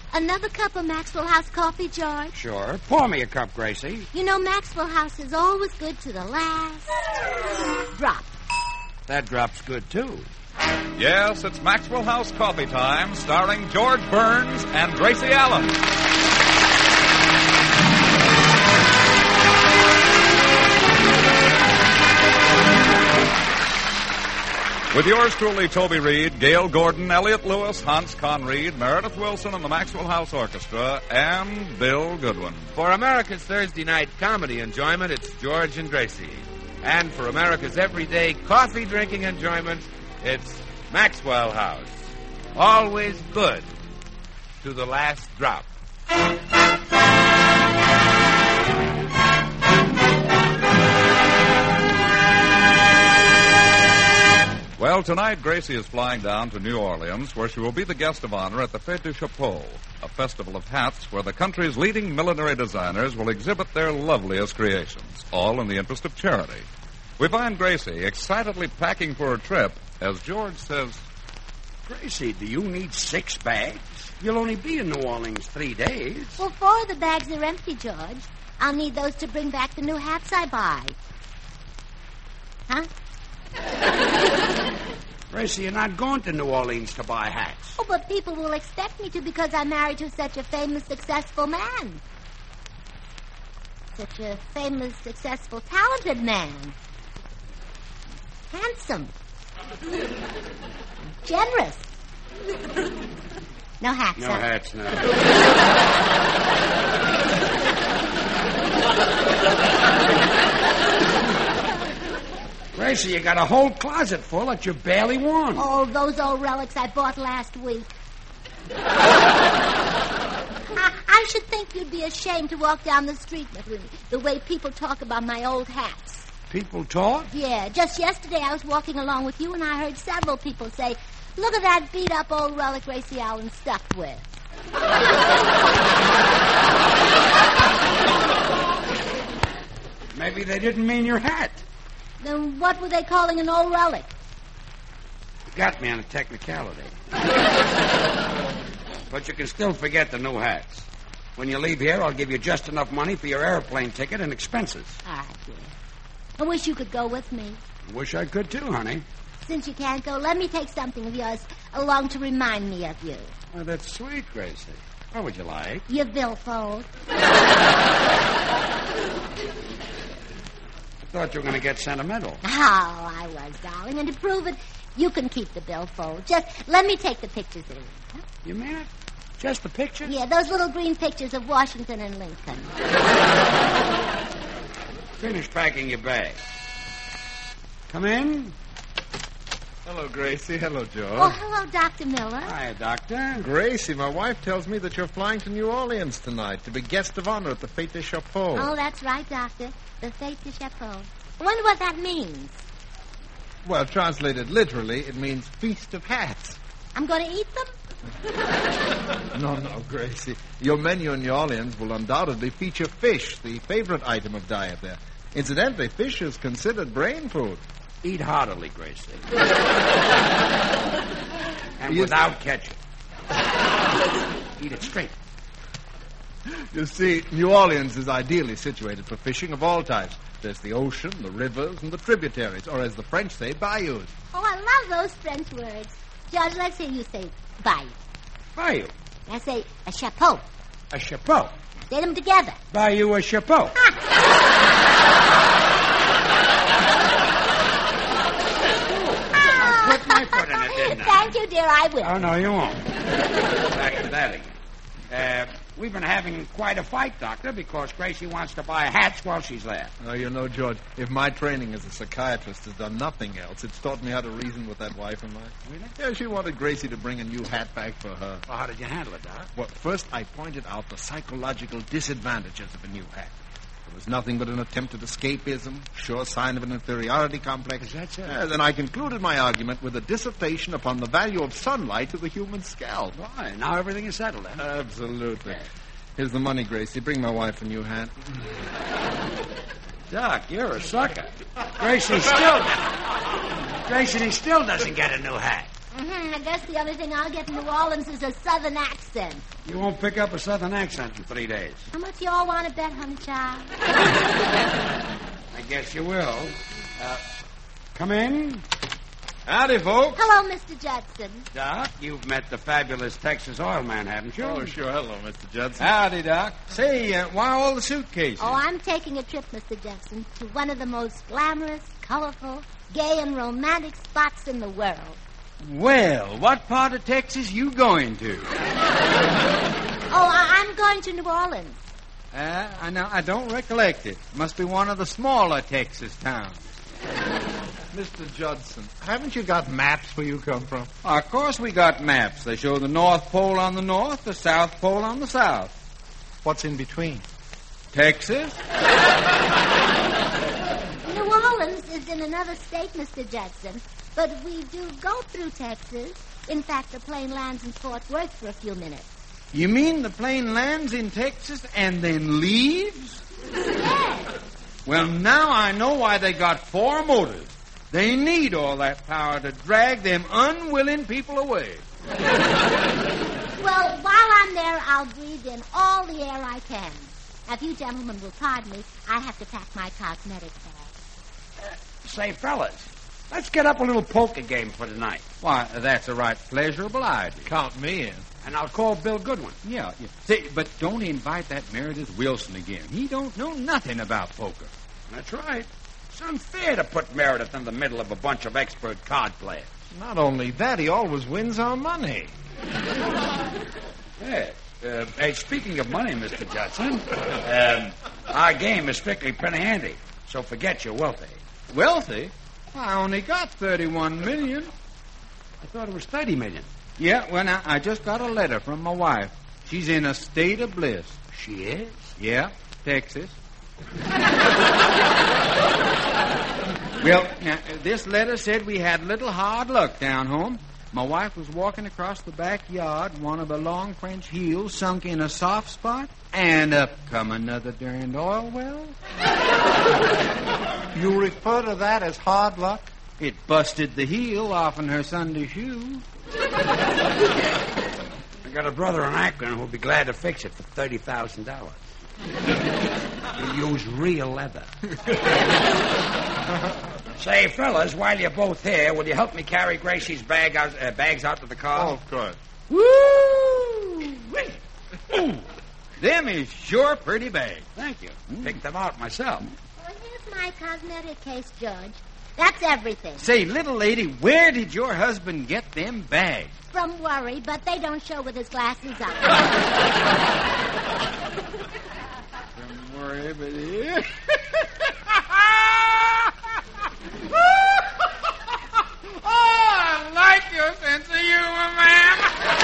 Another cup of Maxwell House coffee, George? Sure. Pour me a cup, Gracie. You know, Maxwell House is always good to the last drop. That drop's good, too. Yes, it's Maxwell House Coffee Time, starring George Burns and Gracie Allen. With yours truly, Toby Reed, Gail Gordon, Elliot Lewis, Hans Conried, Meredith Wilson, and the Maxwell House Orchestra, and Bill Goodwin. For America's Thursday night comedy enjoyment, it's George and Gracie. And for America's everyday coffee-drinking enjoyment, it's Maxwell House. Always good to the last drop. Well, tonight Gracie is flying down to New Orleans, where she will be the guest of honor at the Fête du Chapeau, a festival of hats where the country's leading millinery designers will exhibit their loveliest creations, all in the interest of charity. We find Gracie excitedly packing for her trip as George says, Gracie, do you need 6 bags? You'll only be in New Orleans 3 days. Well, 4 of the bags are empty, George. I'll need those to bring back the new hats I buy. Huh? Gracie, you're not going to New Orleans to buy hats. Oh, but people will expect me to because I'm married to such a famous, successful man. Such a famous, successful, talented man. Handsome. Generous. No hats, No huh? hats, no. Gracie, you got a whole closet full that you barely worn. Oh, those old relics I bought last week. I should think you'd be ashamed to walk down the street with me, the way people talk about my old hats. People talk? Yeah, just yesterday I was walking along with you and I heard several people say, look at that beat-up old relic Gracie Allen's stuck with. Maybe they didn't mean your hat. Then what were they calling an old relic? You got me on a technicality. But you can still forget the new hats. When you leave here, I'll give you just enough money for your airplane ticket and expenses. All right, dear. I wish you could go with me. I wish I could, too, honey. Since you can't go, let me take something of yours along to remind me of you. Oh, that's sweet, Gracie. What would you like? Your billfold. I thought you were going to get sentimental. Oh, I was, darling. And to prove it, you can keep the billfold. Just let me take the pictures of it. Huh? You mean it? Just the picture? Yeah, those little green pictures of Washington and Lincoln. Finish packing your bag. Come in. Hello, Gracie. Hello, George. Oh, hello, Dr. Miller. Hi, Doctor. Gracie, my wife tells me that you're flying to New Orleans tonight to be guest of honor at the Fête du Chapeau. Oh, that's right, Doctor. The Fête du Chapeau. I wonder what that means. Well, translated literally, it means Feast of Hats. I'm going to eat them? No, Gracie. Your menu in New Orleans will undoubtedly feature fish, the favorite item of diet there. Incidentally, fish is considered brain food. Eat heartily, Gracie. And without ketchup. Eat it straight. You see, New Orleans is ideally situated for fishing of all types. There's the ocean, the rivers, and the tributaries, or as the French say, bayous. Oh, I love those French words. George, let's hear you say bayou. Bayou. I say a chapeau. A chapeau. Now, say them together. Bayou a chapeau. Put my foot in it, didn't I? Thank you, dear, I will. Oh, no, you won't. Back to that again. We've been having quite a fight, Doctor, because Gracie wants to buy hats while she's there. Oh, you know, George, if my training as a psychiatrist has done nothing else, it's taught me how to reason with that wife of mine. Really? Yeah, she wanted Gracie to bring a new hat back for her. Well, how did you handle it, Doc? Well, first I pointed out the psychological disadvantages of a new hat. It was nothing but an attempt at escapism, sure sign of an inferiority complex. Is that so? Then I concluded my argument with a dissertation upon the value of sunlight to the human scalp. Why? Now everything is settled, huh? Absolutely. Here's the money, Gracie. Bring my wife a new hat. Doc, you're a sucker. Gracie still doesn't get a new hat. I guess the only thing I'll get in New Orleans is a southern accent. You won't pick up a southern accent in 3 days. How much y'all want to bet, honey child? I guess you will. Come in. Howdy, folks. Hello, Mr. Judson. Doc, you've met the fabulous Texas oil man, haven't you? Oh, sure. Hello, Mr. Judson. Howdy, Doc. Say, why all the suitcases? Oh, I'm taking a trip, Mr. Judson, to one of the most glamorous, colorful, gay, and romantic spots in the world. Well, what part of Texas you going to? I'm going to New Orleans. I don't recollect it. Must be one of the smaller Texas towns. Mr. Judson, haven't you got maps where you come from? Of course we got maps. They show the North Pole on the north, the South Pole on the south. What's in between? Texas? New Orleans is in another state, Mr. Judson, but we do go through Texas. In fact, the plane lands in Fort Worth for a few minutes. You mean the plane lands in Texas and then leaves? Yes. Well, now I know why they got 4 motors. They need all that power to drag them unwilling people away. Well, while I'm there, I'll breathe in all the air I can. Now, if you gentlemen will pardon me, I have to pack my cosmetic bag. Say, fellas, let's get up a little poker game for tonight. Why, that's a right pleasurable idea. Count me in. And I'll call Bill Goodwin. Yeah. Say, but don't invite that Meredith Wilson again. He don't know nothing about poker. That's right. It's unfair to put Meredith in the middle of a bunch of expert card players. Not only that, he always wins our money. Yes. Hey, speaking of money, Mr. Judson, our game is strictly penny-handy, so forget you're wealthy. Wealthy? I only got 31 million. I thought it was 30 million. Yeah, well, now, I just got a letter from my wife. She's in a state of bliss. She is? Yeah, Texas. Well, now, this letter said we had little hard luck down home. My wife was walking across the backyard, one of her long French heels sunk in a soft spot, and up come another darned oil well. You refer to that as hard luck? It busted the heel off in her Sunday shoe. I got a brother in Akron who'll be glad to fix it for $30,000. You use real leather. Say, fellas, while you're both here, will you help me carry Gracie's bags out to the car? Oh, of course. Woo! Ooh, them is sure pretty bags. Thank you. Picked them out myself. Well, here's my cosmetic case, George. That's everything. Say, little lady, where did your husband get them bags? From Worry, but they don't show with his glasses on. Don't worry, but here. Oh, I like your sense of humor, ma'am.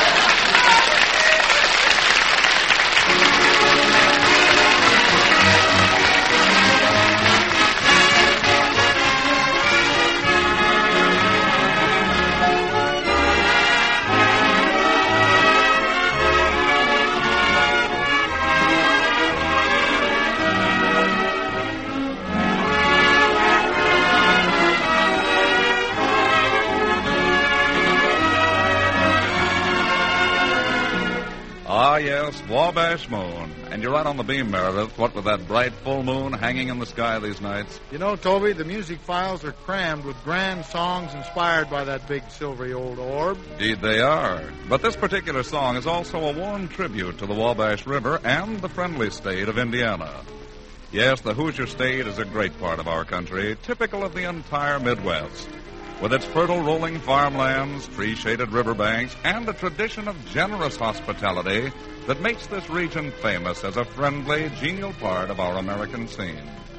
Ah, yes, Wabash Moon. And you're right on the beam, Meredith. What with that bright full moon hanging in the sky these nights. You know, Toby, the music files are crammed with grand songs inspired by that big silvery old orb. Indeed they are. But this particular song is also a warm tribute to the Wabash River and the friendly state of Indiana. Yes, the Hoosier State is a great part of our country, typical of the entire Midwest. With its fertile rolling farmlands, tree-shaded riverbanks, and a tradition of generous hospitality that makes this region famous as a friendly, genial part of our American scene.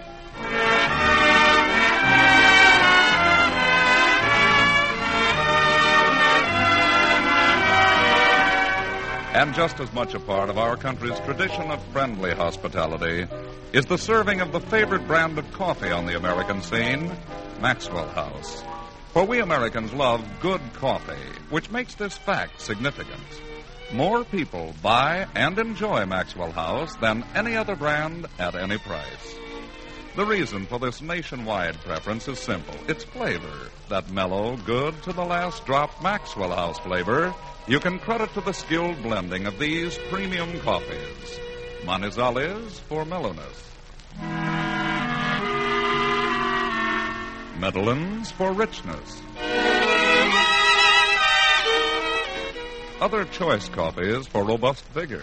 And just as much a part of our country's tradition of friendly hospitality is the serving of the favorite brand of coffee on the American scene, Maxwell House. For we Americans love good coffee, which makes this fact significant. More people buy and enjoy Maxwell House than any other brand at any price. The reason for this nationwide preference is simple. It's flavor. That mellow, good to the last drop Maxwell House flavor you can credit to the skilled blending of these premium coffees. Manizal is for mellowness. Meadowlands for richness. Other choice coffees for robust vigor.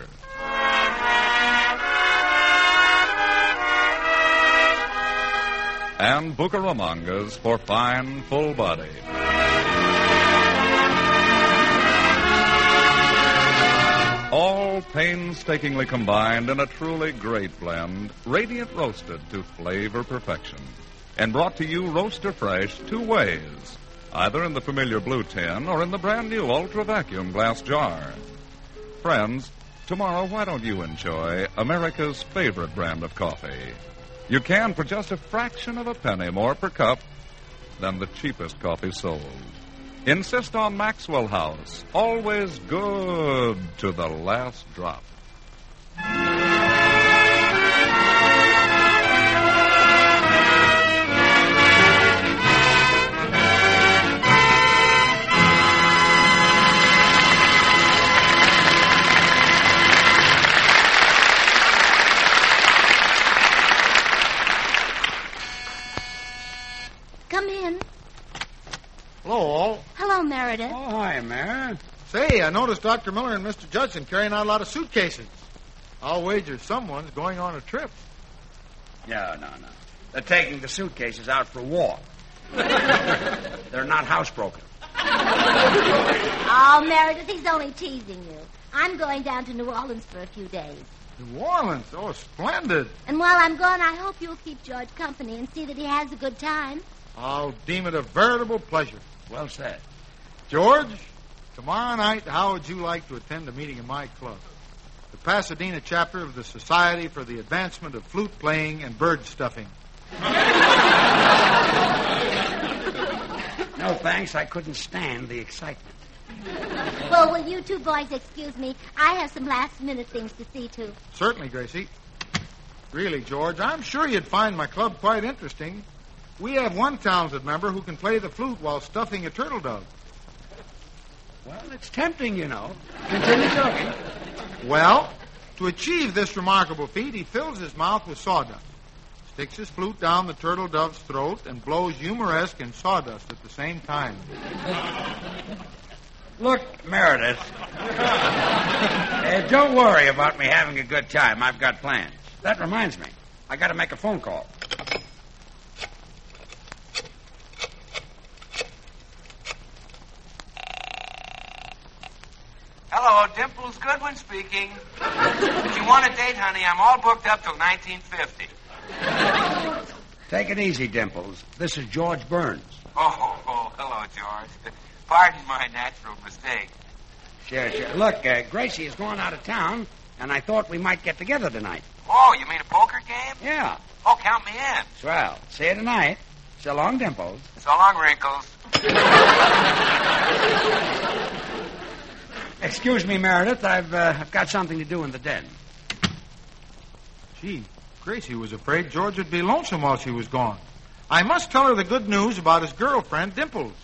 And Bucaramangas for fine, full body. All painstakingly combined in a truly great blend, radiant roasted to flavor perfection. And brought to you roaster fresh 2 ways, either in the familiar blue tin or in the brand new ultra vacuum glass jar. Friends, tomorrow why don't you enjoy America's favorite brand of coffee? You can for just a fraction of a penny more per cup than the cheapest coffee sold. Insist on Maxwell House, always good to the last drop. Come in. Hello, all. Hello, Meredith. Oh, hi, Mary. Say, I noticed Dr. Miller and Mr. Judson carrying out a lot of suitcases. I'll wager someone's going on a trip. No. They're taking the suitcases out for a walk. They're not housebroken. Oh, Meredith, he's only teasing you. I'm going down to New Orleans for a few days. New Orleans? Oh, splendid. And while I'm gone, I hope you'll keep George company and see that he has a good time. I'll deem it a veritable pleasure. Well said. George, tomorrow night, how would you like to attend a meeting in my club? The Pasadena chapter of the Society for the Advancement of Flute Playing and Bird Stuffing. No, thanks. I couldn't stand the excitement. Well, will you two boys excuse me? I have some last-minute things to see to. Certainly, Gracie. Really, George, I'm sure you'd find my club quite interesting. We have one talented member who can play the flute while stuffing a turtle dove. Well, it's tempting, you know. Continue talking. Well, to achieve this remarkable feat, he fills his mouth with sawdust, sticks his flute down the turtle dove's throat, and blows humoresque and sawdust at the same time. Look, Meredith, don't worry about me having a good time. I've got plans. That reminds me. I got to make a phone call. Hello, Dimples Goodwin speaking. If you want a date, honey, I'm all booked up till 1950. Take it easy, Dimples. This is George Burns. Oh, hello, George. Pardon my natural mistake. Sure. Look, Gracie is going out of town, and I thought we might get together tonight. Oh, you mean a poker game? Yeah. Oh, count me in. Swell. See you tonight. So long, Dimples. So long, Wrinkles. Excuse me, Meredith. I've got something to do in the den. Gee, Gracie was afraid George would be lonesome while she was gone. I must tell her the good news about his girlfriend, Dimples.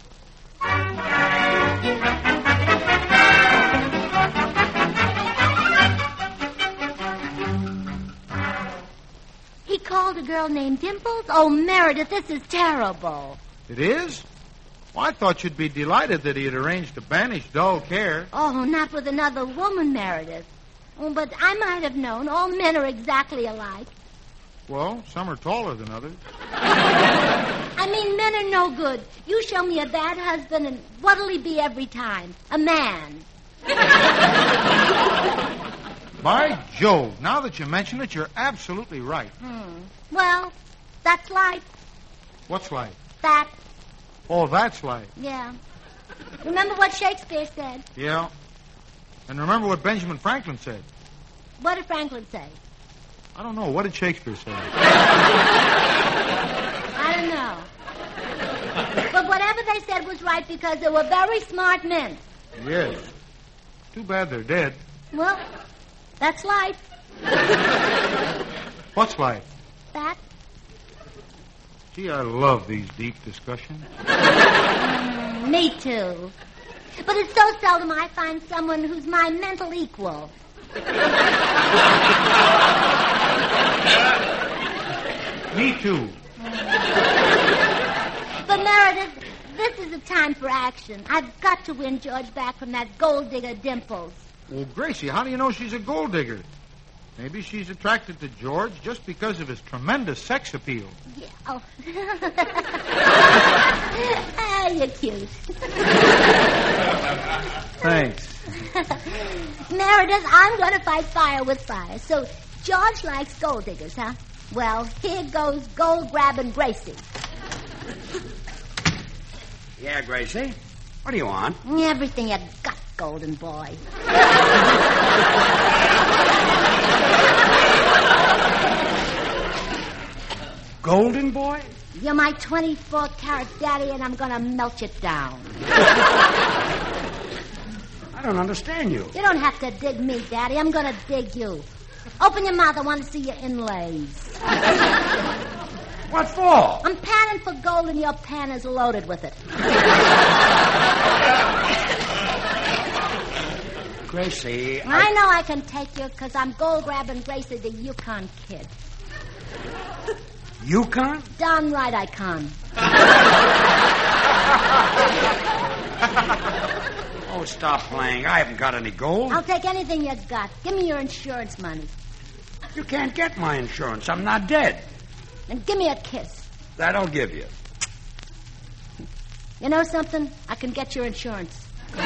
He called a girl named Dimples? Oh, Meredith, this is terrible. It is? Well, I thought you'd be delighted that he had arranged to banish dull care. Oh, not with another woman, Meredith. Oh, but I might have known. All men are exactly alike. Well, some are taller than others. I mean, men are no good. You show me a bad husband, and what'll he be every time? A man. By Jove, now that you mention it, you're absolutely right. Well, that's life. What's life? That. Oh, that's life. Yeah. Remember what Shakespeare said? Yeah. And remember what Benjamin Franklin said. What did Franklin say? I don't know. What did Shakespeare say? I don't know. But whatever they said was right because they were very smart men. Yes. Too bad they're dead. Well, that's life. What's life? That. Gee, I love these deep discussions. Me too. But it's so seldom I find someone who's my mental equal. Me too. But Meredith, this is the time for action. I've got to win George back from that gold digger Dimples. Well, Gracie, how do you know she's a gold digger? Maybe she's attracted to George just because of his tremendous sex appeal. Yeah. Oh. Ah, you're cute. Thanks. Meredith, I'm going to fight fire with fire. So George likes gold diggers, huh? Well, here goes gold-grabbing Gracie. Yeah, Gracie? What do you want? Everything you got, golden boy. Golden boy? You're my 24-carat daddy, and I'm going to melt you down. I don't understand you. You don't have to dig me, Daddy. I'm going to dig you. Open your mouth. I want to see your inlays. What for? I'm panning for gold, and your pan is loaded with it. Gracie, I know I can take you because I'm gold-grabbing Gracie, the Yukon kid. Yukon? Darn right I can. Oh, stop playing. I haven't got any gold. I'll take anything you got. Give me your insurance money. You can't get my insurance. I'm not dead. And give me a kiss. That I'll give you. You know something? I can get your insurance.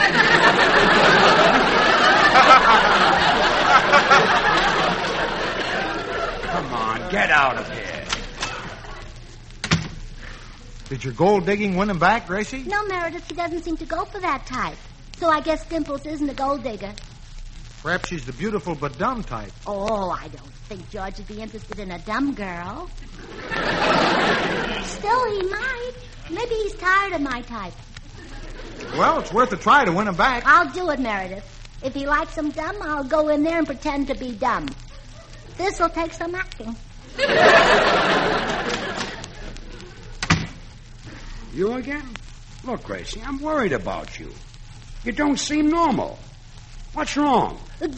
Come on, get out of here. Did your gold digging win him back, Gracie? No, Meredith, he doesn't seem to go for that type. So I guess Dimples isn't a gold digger. Perhaps she's the beautiful but dumb type. Oh, I don't think George would be interested in a dumb girl. Still, he might. Maybe he's tired of my type. Well, it's worth a try to win him back. I'll do it, Meredith. If he likes him dumb, I'll go in there and pretend to be dumb. This'll take some acting. You again? Look, Gracie, I'm worried about you. You don't seem normal. What's wrong?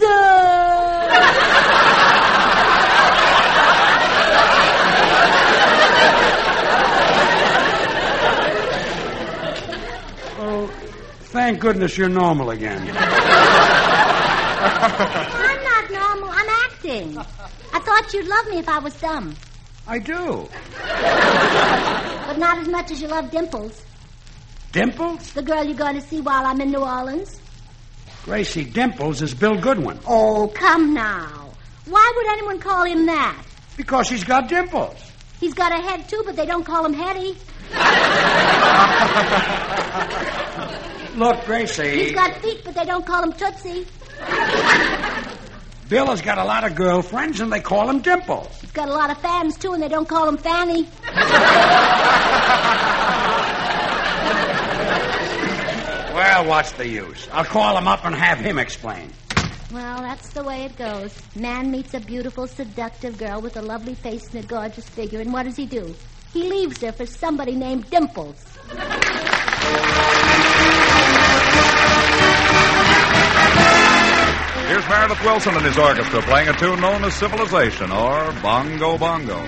Oh, thank goodness you're normal again. I'm not normal. I'm acting. I thought you'd love me if I was dumb. I do. But not as much as you love Dimples. Dimples? The girl you're going to see while I'm in New Orleans. Gracie, Dimples is Bill Goodwin. Oh, come now. Why would anyone call him that? Because he's got dimples. He's got a head, too, but they don't call him Hetty. Look, Gracie. He's got feet, but they don't call him Tootsie. Bill has got a lot of girlfriends, and they call him Dimples. He's got a lot of fans, too, and they don't call him Fanny. Well, what's the use? I'll call him up and have him explain. Well, that's the way it goes. Man meets a beautiful, seductive girl with a lovely face and a gorgeous figure, and what does he do? He leaves her for somebody named Dimples. Here's Meredith Wilson and his orchestra playing a tune known as Civilization or Bongo Bongo.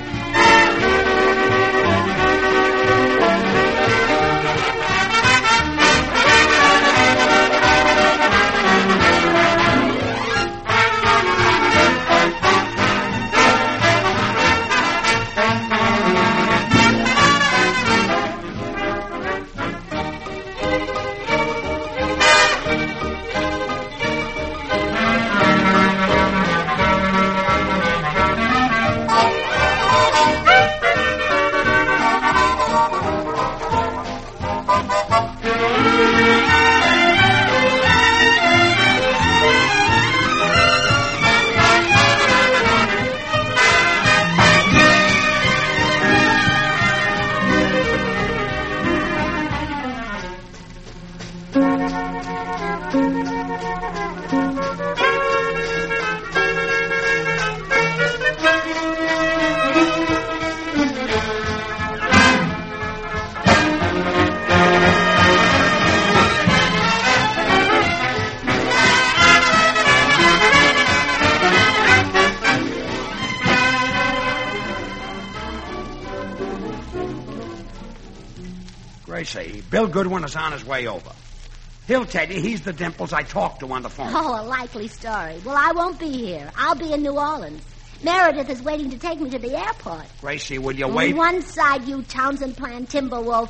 Gracie, Bill Goodwin is on his way over. He'll tell you he's the Dimples I talked to on the phone. Oh, a likely story. Well, I won't be here. I'll be in New Orleans. Meredith is waiting to take me to the airport. Gracie, will you wait? On one side, you Townsend Plan Timberwolf.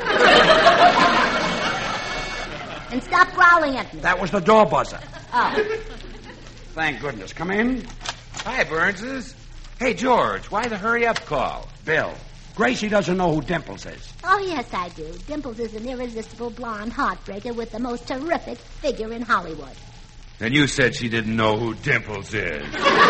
And stop growling at me. That was the door buzzer. Oh. Thank goodness. Come in. Hi, Burnses. Hey, George, why the hurry-up call? Bill, Gracie doesn't know who Dimples is. Oh, yes, I do. Dimples is an irresistible blonde heartbreaker with the most terrific figure in Hollywood. And you said she didn't know who Dimples is.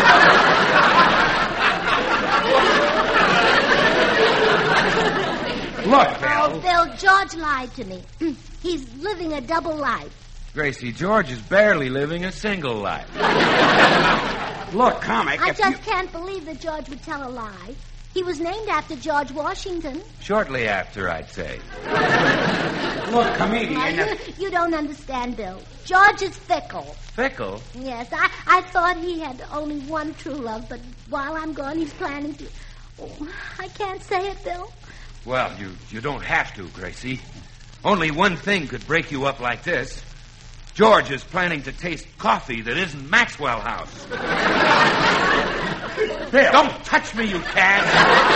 Look, Bill. Oh, Bill, George lied to me. He's living a double life. Gracie, George is barely living a single life. Look, comic. I just can't believe that George would tell a lie. He was named after George Washington. Shortly after, I'd say. Look, comedian. You don't understand, Bill. George is fickle. Fickle? Yes, I thought he had only one true love, but while I'm gone, he's planning to... Oh, I can't say it, Bill. Well, you don't have to, Gracie. Only one thing could break you up like this. George is planning to taste coffee that isn't Maxwell House. Bill. Don't touch me, you cad.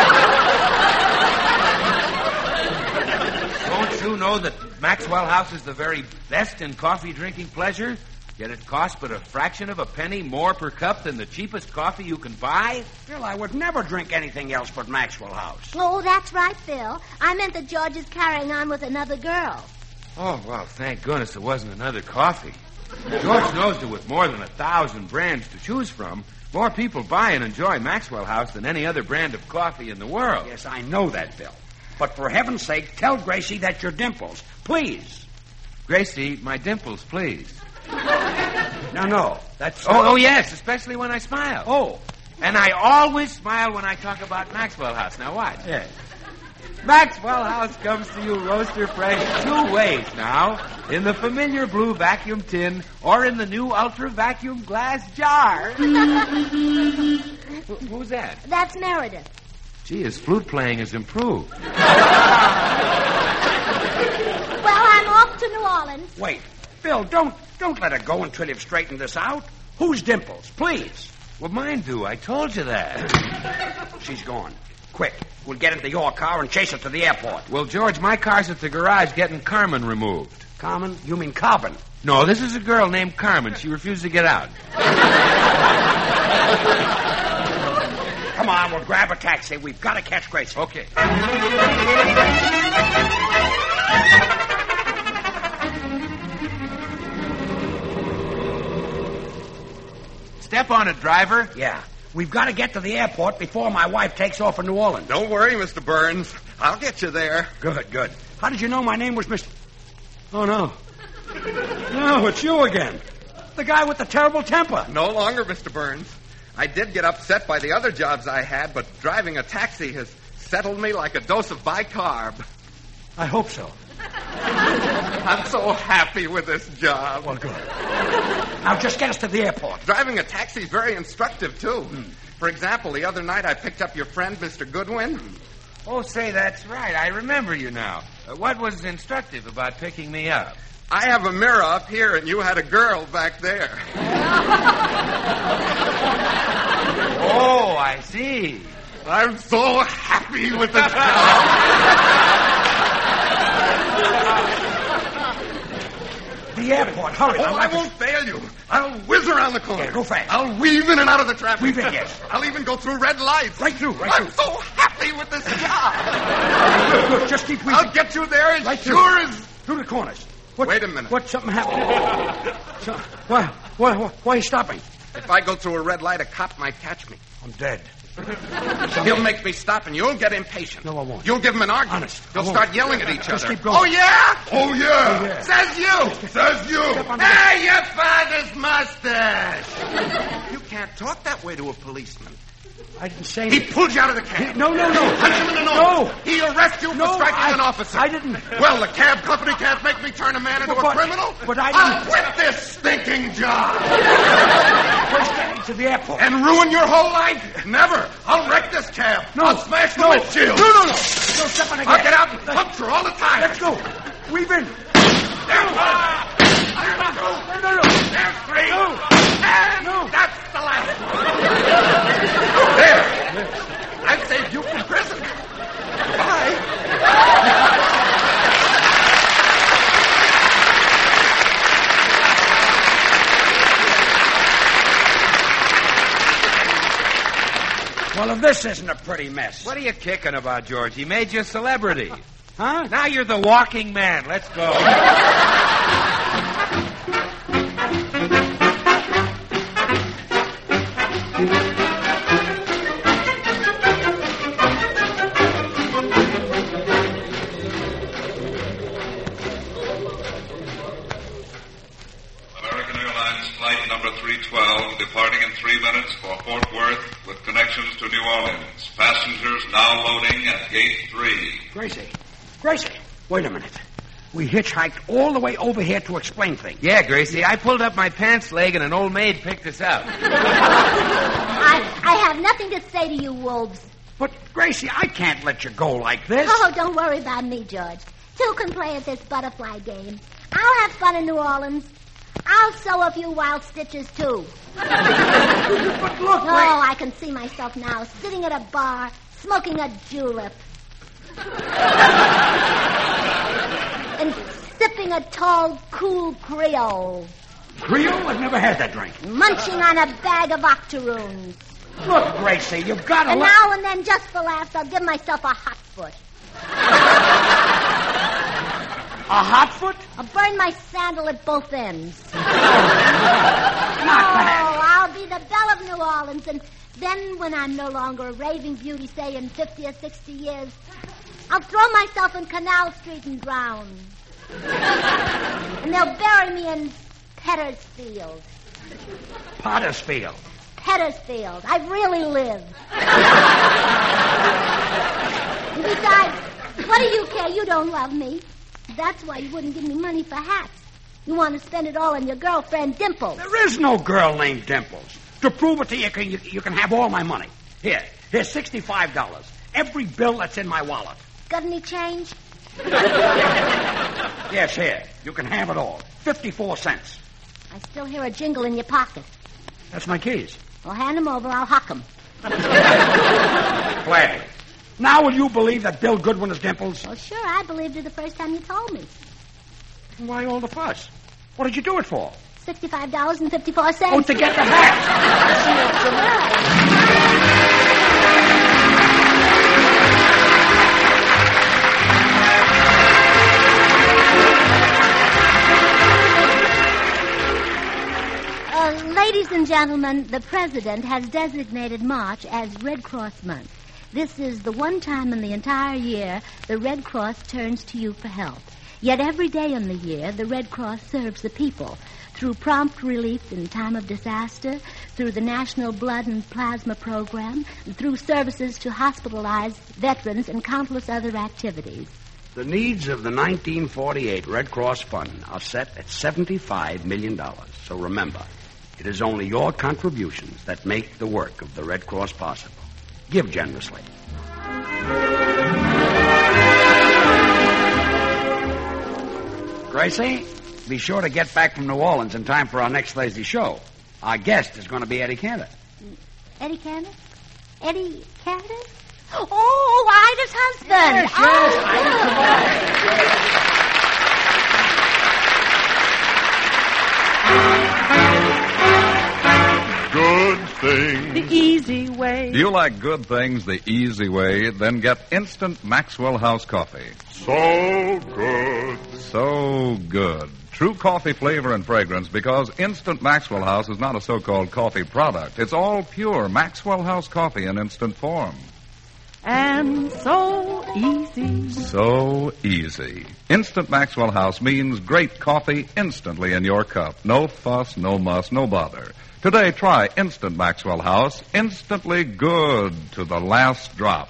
Don't you know that Maxwell House is the very best in coffee drinking pleasure? Yet it costs but a fraction of a penny more per cup than the cheapest coffee you can buy? Bill, I would never drink anything else but Maxwell House. Oh, that's right, Bill. I meant that George is carrying on with another girl. Oh, well, thank goodness it wasn't another coffee. George knows that with more than 1,000 brands to choose from, more people buy and enjoy Maxwell House than any other brand of coffee in the world. Yes, I know that, Bill. But for heaven's sake, tell Gracie that you're Dimples. Please. Gracie, my Dimples, please. No. That's... Oh, yes, especially when I smile. Oh. And I always smile when I talk about Maxwell House. Now watch. Yes. Maxwell House comes to you roaster fresh 2 ways now. In the familiar blue vacuum tin or in the new ultra vacuum glass jar. Who's that? That's Meredith. Gee, his flute playing has improved. Well, I'm off to New Orleans. Wait. Bill, don't let her go until you've straightened this out. Who's Dimples? Please. Well, mine do. I told you that. She's gone. Quick. We'll get into your car and chase her to the airport. Well, George, my car's at the garage getting Carmen removed. Carmen? You mean Carbon? No, this is a girl named Carmen. She refused to get out. Come on, we'll grab a taxi. We've got to catch Gracie. Okay. Step on it, driver. Yeah. We've got to get to the airport before my wife takes off for New Orleans. Don't worry, Mr. Burns. I'll get you there. Good. How did you know my name was Mr... Oh, no. No, it's you again. The guy with the terrible temper. No longer, Mr. Burns. I did get upset by the other jobs I had, but driving a taxi has settled me like a dose of bicarb. I hope so. I'm so happy with this job. Well, good. Now, just get us to the airport. Driving a taxi is very instructive, too. For example, the other night I picked up your friend, Mr. Goodwin. Oh, say, that's right. I remember you now. What was instructive about picking me up? I have a mirror up here, and you had a girl back there. Oh, I see. I'm so happy with this job. The airport, hurry. I won't fail you. I'll whiz around the corner. Yeah, go fast. I'll weave in and out of the traffic. Weave in, yes. I'll even go through red lights. Right through. I'm so happy with this job. Good. Just keep weaving. I'll get you there as Right sure as... Through the corners. Wait a minute. What? Something happened? Why are you stopping? If I go through a red light, a cop might catch me. I'm dead. He'll make me stop, and you'll get impatient. No, I won't. You'll give him an argument. Honest, You'll I won't. start yelling at each Just other. keep going. Oh, yeah? Oh, yeah. Says you. Says you. Hey, your father's mustache. You can't talk that way to a policeman. I didn't say He anything. pulled you out of the cab. No. Punch him in the nose. No. He arrests you for striking an officer. I didn't. Well, the cab company can't make me turn a man into a criminal. But I I'll didn't. quit this stinking job. to the airport. And ruin your whole life? Never. I'll wreck this cab. No. I'll smash the windshield. No. Don't step on the gas. I'll get out and puncture all the time. Let's go. We've been. There's one. There's two. No. There's three. No. And No. that's the last. There. I've saved you from prison. Goodbye. Well, if this isn't a pretty mess. What are you kicking about, George? He made you a celebrity. Huh? Now you're the walking man. Let's go. American Airlines flight number 312 departing in 3 minutes for Fort Worth with connections to New Orleans. Passengers now loading at gate 3. Gracie, wait a minute. We hitchhiked all the way over here to explain things. Yeah, Gracie, I pulled up my pants leg and an old maid picked us up. I have nothing to say to you, wolves. But, Gracie, I can't let you go like this. Oh, don't worry about me, George. Two can play at this butterfly game. I'll have fun in New Orleans. I'll sew a few wild stitches, too. But look, Oh, I can see myself now, sitting at a bar, smoking a julep. And sipping a tall, cool Creole. Creole? I've never had that drink. Munching on a bag of octoroons. Look, Gracie, you've got to And let... now and then, just for laughs, I'll give myself a hot foot. A hot foot? I'll burn my sandal at both ends. Not that. Oh, I'll be the belle of New Orleans, and then when I'm no longer a raving beauty, say in 50 or 60 years, I'll throw myself in Canal Street and drown. And they'll bury me in Pettersfield. Pottersfield. Pettersfield. I've really lived. And besides, what do you care? You don't love me. That's why you wouldn't give me money for hats. You want to spend it all on your girlfriend, Dimples. There is no girl named Dimples. To prove it to you, you can have all my money. Here's $65. Every bill that's in my wallet. Got any change? Yes, here. You can have it all. 54 cents. I still hear a jingle in your pocket. That's my keys. Well, hand them over. I'll huck them. Gladly. Now will you believe that Bill Goodwin is Dimples? Well, sure, I believed it the first time you told me. Why all the fuss? What did you do it for? $65.54. Oh, to get the hat. Ladies and gentlemen, the President has designated March as Red Cross Month. This is the one time in the entire year the Red Cross turns to you for help. Yet every day in the year, the Red Cross serves the people through prompt relief in time of disaster, through the National Blood and Plasma Program, and through services to hospitalized veterans and countless other activities. The needs of the 1948 Red Cross Fund are set at $75 million. So remember, it is only your contributions that make the work of the Red Cross possible. Give generously. Gracie, be sure to get back from New Orleans in time for our next Thursday show. Our guest is going to be Eddie Cantor. Eddie Cantor? Eddie Cantor? Oh, Ida's husband. Good things. The easy way. Do you like good things the easy way? Then get instant Maxwell House coffee. So good. So good. True coffee flavor and fragrance, because instant Maxwell House is not a so-called coffee product. It's all pure Maxwell House coffee in instant form. And so easy. So easy. Instant Maxwell House means great coffee instantly in your cup. No fuss, no muss, no bother. Today, try Instant Maxwell House. Instantly good to the last drop.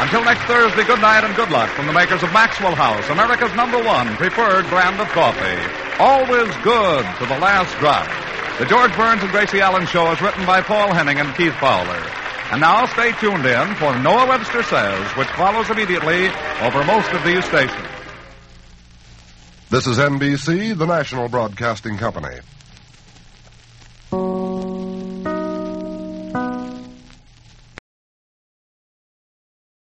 Until next Thursday, good night and good luck from the makers of Maxwell House, America's #1 preferred brand of coffee. Always good to the last drop. The George Burns and Gracie Allen Show is written by Paul Henning and Keith Fowler. And now stay tuned in for Noah Webster Says, which follows immediately over most of these stations. This is NBC, the national broadcasting company.